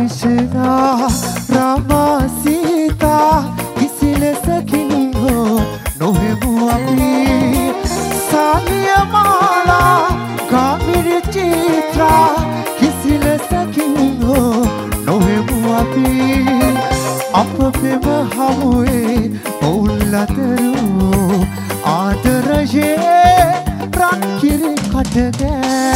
Krishna Rama Sita Kisile sakin ho nohemu api Saliya mala Kamiri Chitra Kisile sakin ho nohemu api Apa pema hamue Oulataru Adaraje Rankiri katge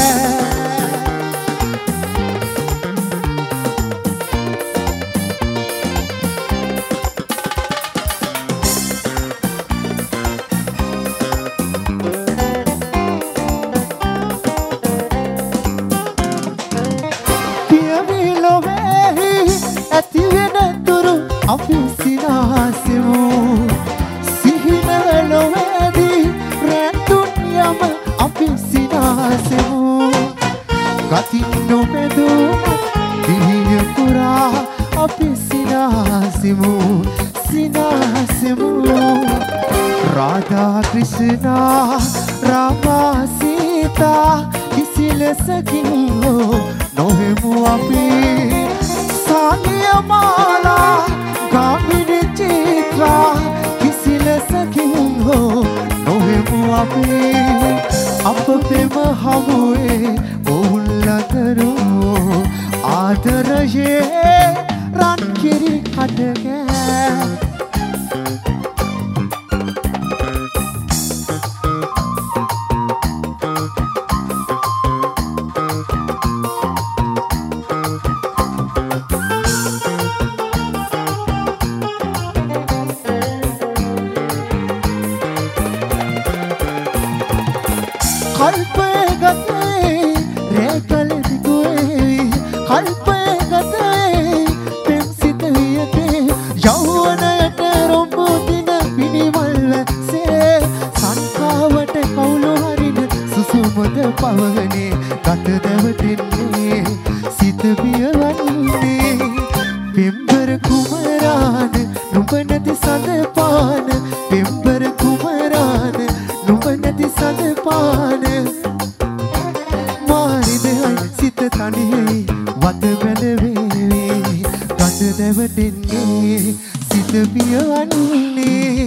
අපි සිනාසෙමු සිහිනවලොවේදී රැඳුන් යම අපි සිනාසෙමු ගතින් නොබැදුම දිවිය පුරා අපි සිනාසෙමු සිනාසෙමු රාධා ක්‍රිෂ්ණා රාමා සීතා කිසි ලෙසකින් හෝ නොහෙමු අපි සාලිය මාලා Kamini Chitra Kisile sakin ho nohemu api Apa pema hamue Oulataru Adaraje Rankiri katge පවනේ ගත දැවටෙන්නේ සිත පියවන්නේ පෙම්බර කුමරාන නුඹ නැති සඳපාන පෙම්බර කුමරාන නුඹ නැති සඳපාන මාරිදයි සිත තනියි වත බැලවේ ගත දැවටෙන්නේ සිත පියවන්නේ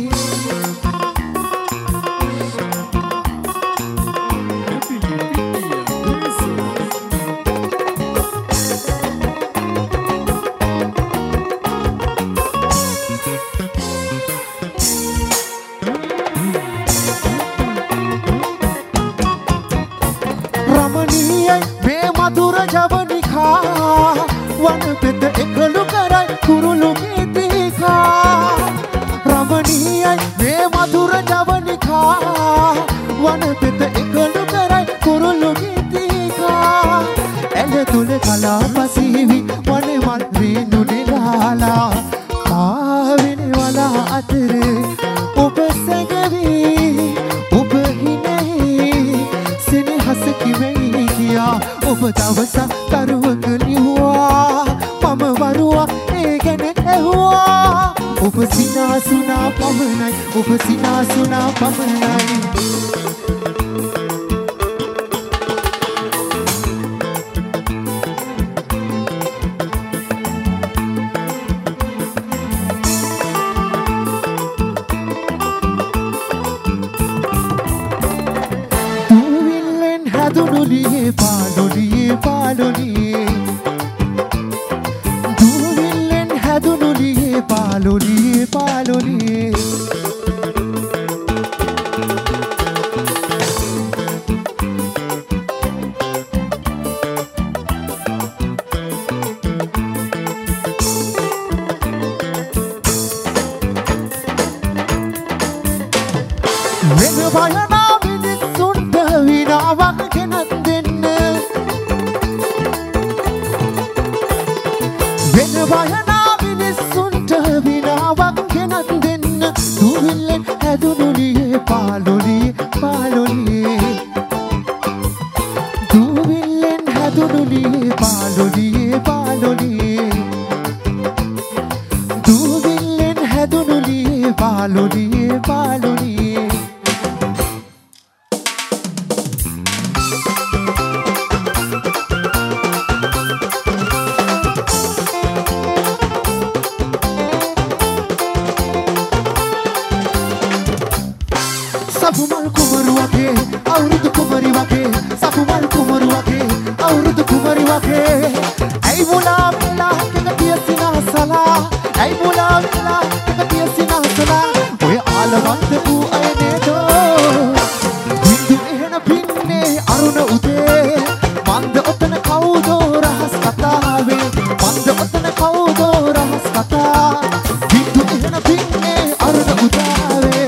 අවුරුදු කුමරි වගේ ඇයි මුලා වෙලා කැකටිය සිනාසලා ඇයි මුලා වෙලා කැකටිය සිනාසලා ඔය ආලවන්ත වූ අය නේදෝ බින්දු එහෙන පින්නේ අරුණ උදේ මන්ද ඔතන කවුදෝ රහස් කතාවේ මන්ද ඔතන කවුදෝ රහස් කතා බින්දු එහෙන පින්නේ අරුණ උදාවේ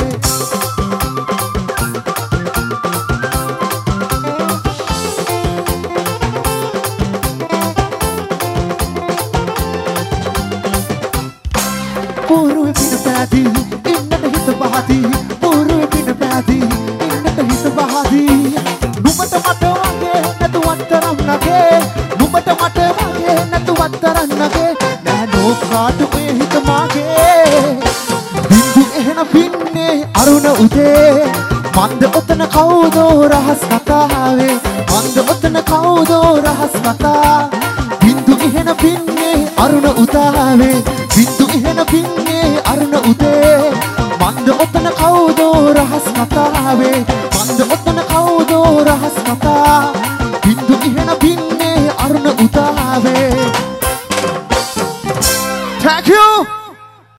පෝරුවේ පින පැදී ඉන්නට හිත බහදී පෝරුවේ පින පැදී ඉන්නට හිත බහදී නුඹට මට වගේ නැතුවත් තරම් නගේ නුඹට මට වගේ නැතුවත් තරම් නගේ නෑ නෝකාට ඔය හිත මාගේ බින්දු එහෙන පින්නේ අරුණ උදේ මන්ද ඔතන කවුදෝ රහස් කතාවේ මන්ද ඔතන කවුදෝ රහස් කතා බින්දු එහෙන පින්නේ අරුණ උදාවේ බින්දු එහෙන පින්නේ අරුණ උදේ මන්ද ඔතන කවුදෝ රහස් කතාවේ